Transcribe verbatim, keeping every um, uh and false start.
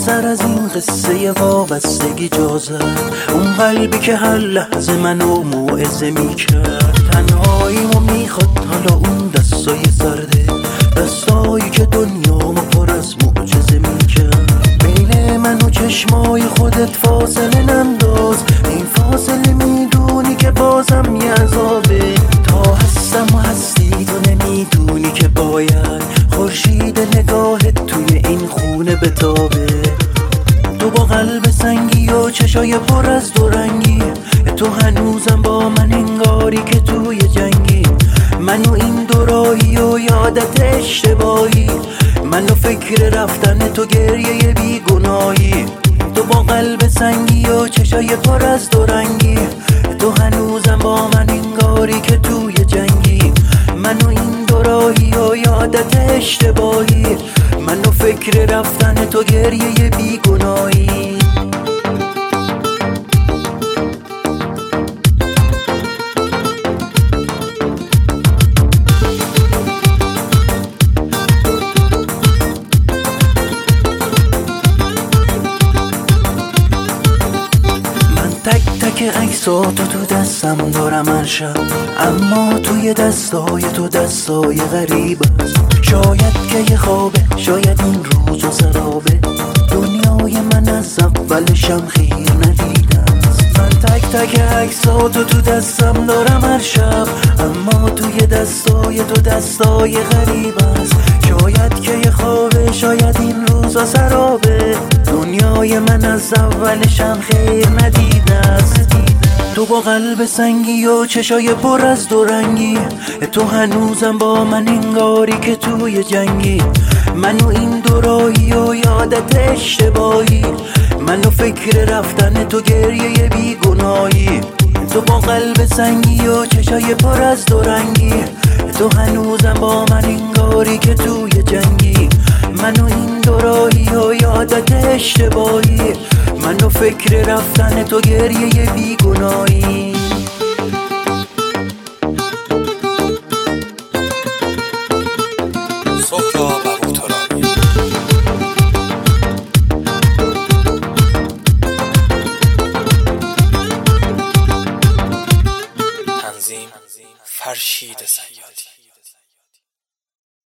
سر از این قصه وابستگی جا زد، اون قلبی که هر لحظه منو موعظه میکرد. تنهاییمو میخواد حالا اون دستای سرده، دستایی که دنیامو پر از معجزه میکرد. بین من و چشمای خودت فاصله ننداز، این فاصله میدونی که بازم یه عذابه. تا هستم و هستی تو نمیدونی که باید خورشید نگاهت توی این خونه بتابه. تو با قلب سنگی و چشای پر از دو رنگی، تو هنوزم با من انگاری که توی جنگی. منو این دوراهی و یادت اشتباهی، منو فکر رفتن تو گریه بی گناهی. تو با قلب سنگی و چشای پر از دو رنگی، تو هنوزم با من انگاری که توی جنگی. منو این دوراهی و یادت اشتباهی، منو فکر رفتن تو گریه بی گناهی. تک تک عکساتو تو دستم دارم هر شب، اما توی دستای تو دستای غریب است. شاید که یه خوابه، شاید این روز و سرابه، دنیای من از اولشم خیر ندیده است. من تک تک عکساتو تو دستم دارم هر شب، اما توی دستای تو دستای غریب است. شاید که یه خوابه، شاید این روز و سرابه، دنیای من از اولشم خیر ندیده است. تو با قلب سنگی و چشای پر از دو رنگی، تو هنوزم با من انگاری که توی جنگی. منو این دوراهی و یادت اشتباهی، منو فکر رفتن تو گریه بی گناهی. تو با قلب سنگی و چشای پر از دو رنگی، تو هنوزم با من انگاری که توی جنگی. منو این دوراهی و یادت اشتباهی، منو فکر رفتن تو گریه بی گناهی. سهراب